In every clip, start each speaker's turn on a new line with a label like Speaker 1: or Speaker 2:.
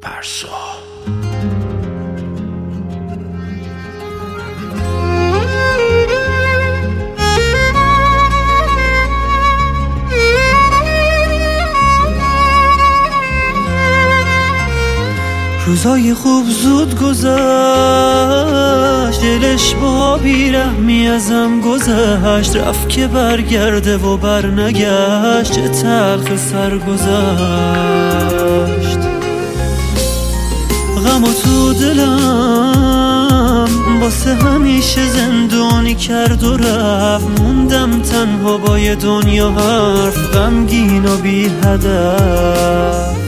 Speaker 1: پرسا.
Speaker 2: روزای خوب زود گذشت، دلش با بیرحمی ازم گذشت. رفت که برگرده و برنگشت، چه تلخ سر گذشت. غم و تو دلم واسه همیشه زندونی کرد و رفت. موندم تنها با یه دنیا حرف، غمگین و بی هدف.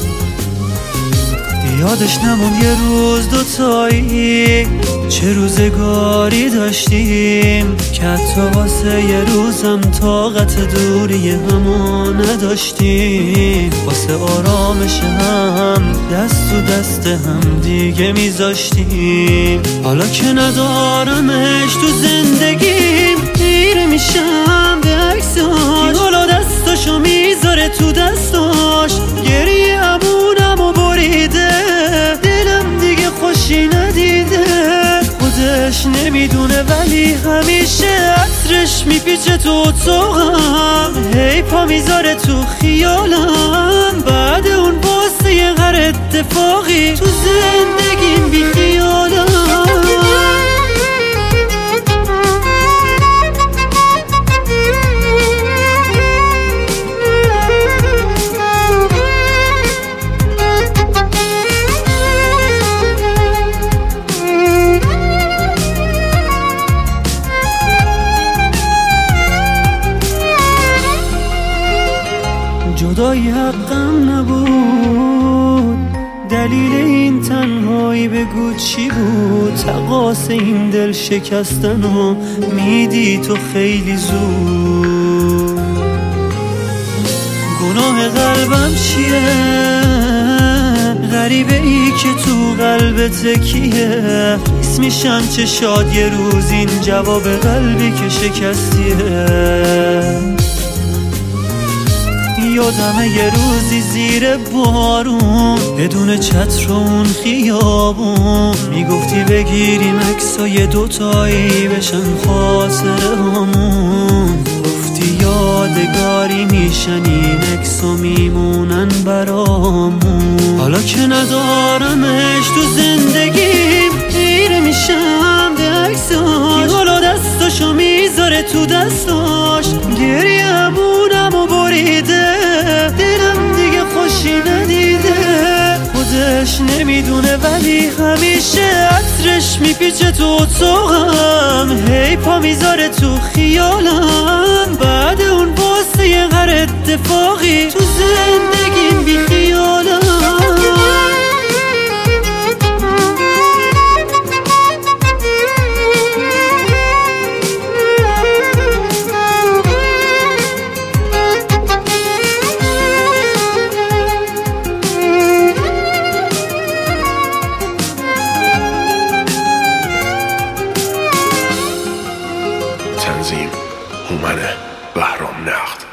Speaker 2: یادش نمون یه روز دوتایی چه روزگاری داشتیم، که حتی واسه یه روزم طاقت دوری همون نداشتیم. واسه آرامش هم دست و دست هم دیگه میذاشتیم. حالا که ندارمش تو زندگیم، خیره میشم به عکساش. حالا دستاشو میذاره تو دستاش، گریه امونم و بریده. دلم دیگه خوشی ندیده، خودش نمیدونه ولی همیشه عطرش میپیچه تو اتاقم. هی پا میذاره تو خیالم، بعد اون واسه هر اتفاقی تو زندگیم بی خیالم. جدایی حقم نبود، دلیل این تنهایی بگو چی بود؟ تقاص این دل شکستن و میدی تو خیلی زود. گناه قلبم چیه؟ غریبه ای که تو قلبت کیه؟ حس میشم چه شاد یه روز این جواب قلبی که شکستیه. یادمه یه روزی زیر بارون بدون چتر و اون خیابون، میگفتی بگیریم عکسای دوتایی بشن خاطره هامون. گفتی یادگاری میشن این عکسا میمونن برامون. حالا که ندارمش تو زندگیم، خیره میشم به عکساش. حالا دستاشو میذاره تو دستاش، گریه همونم و بریده. دلم دیگه خوشی ندیده، خودش نمیدونه ولی همیشه عطرش میپیچه تو اتاقم. هی پا میذاره تو خیالم، بعد اون واسه هر اتفاقی تو زندگیم بی خیالم.
Speaker 1: تنظیم هومن بهرام نقد.